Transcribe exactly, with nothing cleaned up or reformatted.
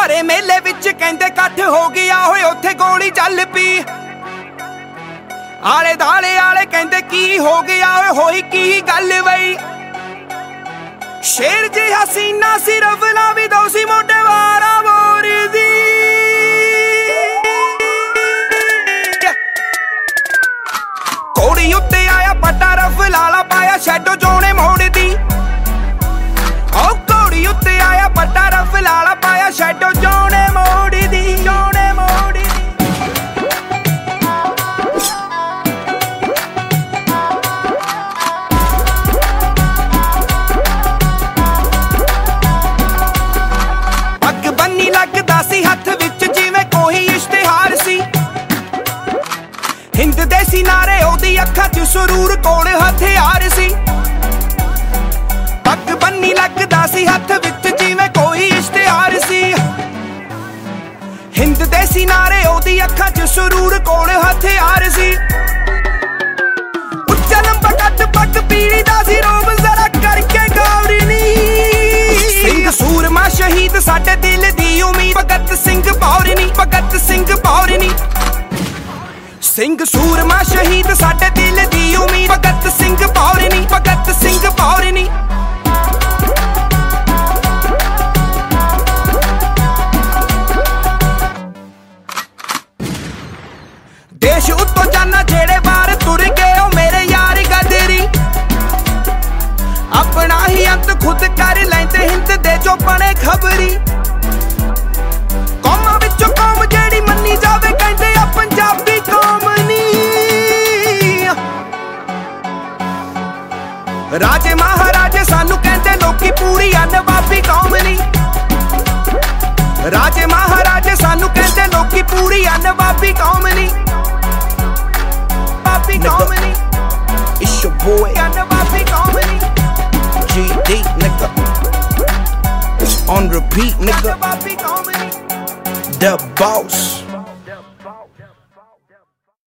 सारे मेले विच कहंदे कट्ठ हो गया होए उत्थे गोली चल पी। आले दाले आले कहंदे की हो गया होए होई की गल बई। शेर जी हसीना सिर्फ ना भी दो सी मोटे वारा बोर दी। घोड़ी उत्ते आया पट्टा रफ लाला पाया शैडो जोने मोड़ दी। ओ घोड़ी उत्ते आया पट्टा रफ लाला पाया शैडो जोने मोड़ दी। जोने मोड़ दी पग बन्नी लगदा सी हथ विच जिवें कोई इश्तिहार सी। हिंद देसी नारे ओदी अखां च सुरूर कोल हथियार सी। पग बन्नी लगदा सी हथ विच जिवें कोई इश्तिहार सी। हिंद देसी नारे ओदी अखां च सुरूर कोल हथियार सी। उच्चा लंबा कद पग पीड़ी दा सी रोब जरा करके गौर नी। सिंह सूरमा शहीद साडे दिल दी उम्मीद भगत सिंह भौरनी। भगत सिंह भौरनी सिंह सूरमा शहीद साडे दिल दी उम्मीद भगत सिंह भौरनी। भगत सिंह भौरनी देश उत्तों जाना जेड़े बार तुर गए ओ मेरे यार गदरी। अपना ही अंत खुद कर लेंदे हिंद दे जो बने खबरी। कौमां विचों कौम जेड़ी मन्नी जावे कहंदे आ पंजाबी कौम नी। राजे महाराजे सानू कहंदे लोकी पूरी आ नवाबी कौम नी। राजे महाराजे सानू कहंदे लोकी पूरी आ नवाबी कौम नी। Nigga, it's your boy G D, nigga. On repeat, nigga. The boss.